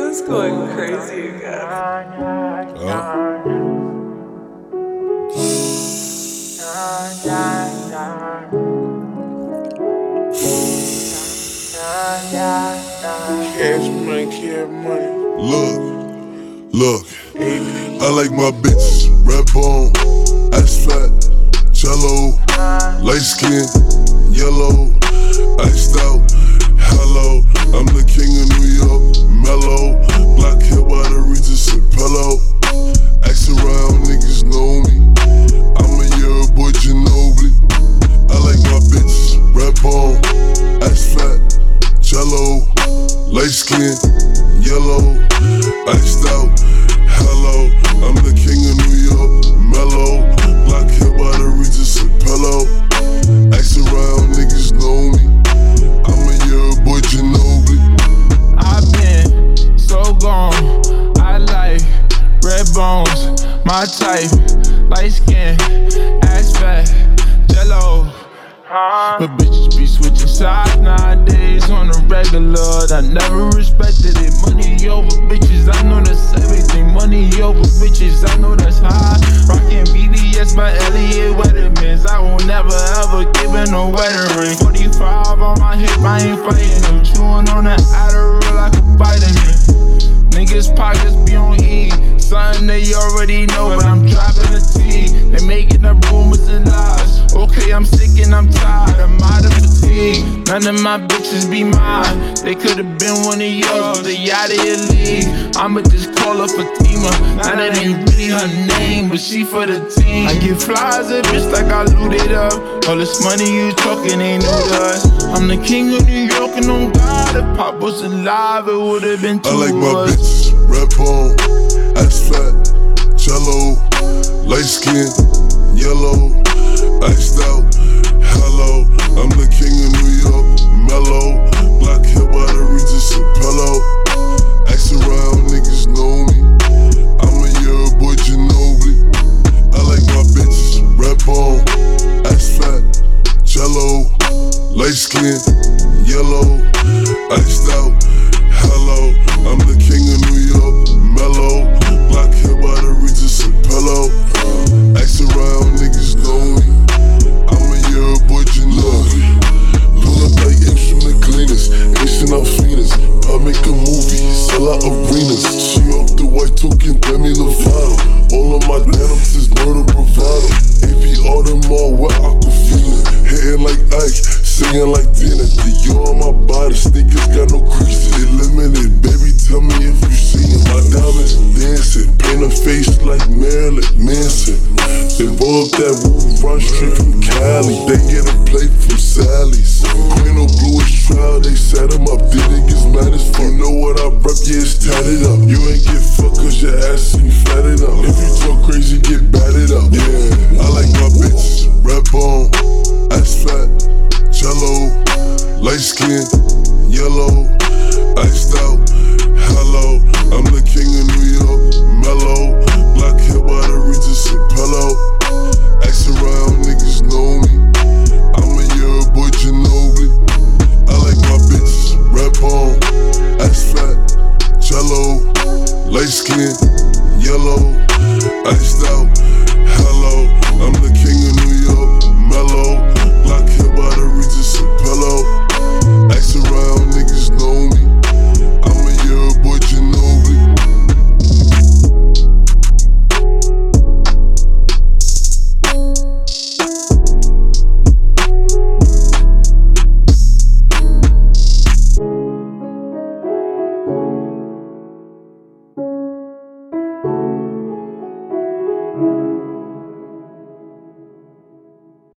It's going crazy again. Cash money, cash money. Look, I like my bitches, red bone, ass fat, jello, light skin, yellow, iced out, hello. I'm the king of New York, mellow, black hair by the Regis and pillow. Ask around, niggas know me. I'm a year boy Ginobili. I like my bitches, red bone, ass fat, jello, light skin, yellow, iced out, hello. I'm the king of New York, mellow, black hair by the Regis and pillow. Ask around, niggas know me. I'm a year boy Ginobili. I've been so gone. I like red bones, my type, light skin, ass fat, jello. But bitches be switching sides nowadays on the regular. I never respected it. Money over bitches, I know that's everything. Money over bitches, I know that's high. Rockin' BBS by Elliot Weathermans. I will never ever give in a wedding ring. 45 on my hip, I ain't fighting them. Chewing on that Adderall like a vitamin. Niggas pockets be on E. Something they already know, but I'm dropping the T. They making up rumors and lies. Okay, I'm sick and I'm tired, I'm out of fatigue. None of my bitches be mine. They could've been one of yours, but they out of your league. I'ma just call her Fatima. Now that ain't really her name, but she for the team. I get flies a bitch like I looted up. All this money you talking ain't new to us. I'm the king of New York and on God, if Pop was alive, it would've been two I like of my us. bitches, red bone, ass fat, jello, light skin, yellow, iced out, hello. I'm the king of New York, mellow, black hair by the Regis and pillow. Ask around, niggas know me. I'm a year boy Ginobili. I like my bitches, red bone, ass fat, jello, light skin, yellow, iced out, hello. I'm the king of New York, mellow, black hair by the Regis and pillow. Ask around, niggas know me. I'm a year boy Ginobili. Pull up like instrument cleaners, Asian out fiends. I make a movie, sell out arenas. She off the white token, Demi Lovato. All of my denims is murder bravado. AP Audemars with Aquafina. Hitting like Ike, singing like Tina. Dior on my body, sneakers got no creases. They limited, baby, tell me if you see it. My diamonds dancing, paint a face like Marilyn Manson. They roll up that roof, run straight from Cali. They get a plate from Sally's. Queen of Bluish trial, they set him up. These niggas mad as fuck. You know what I rep, yeah, it's tatted up. You ain't get fucked cause your ass ain't fatted up. If you talk crazy, get batted up. Yeah, I like my bitches, red bone, ass fat, jello, light skin, yellow, iced out,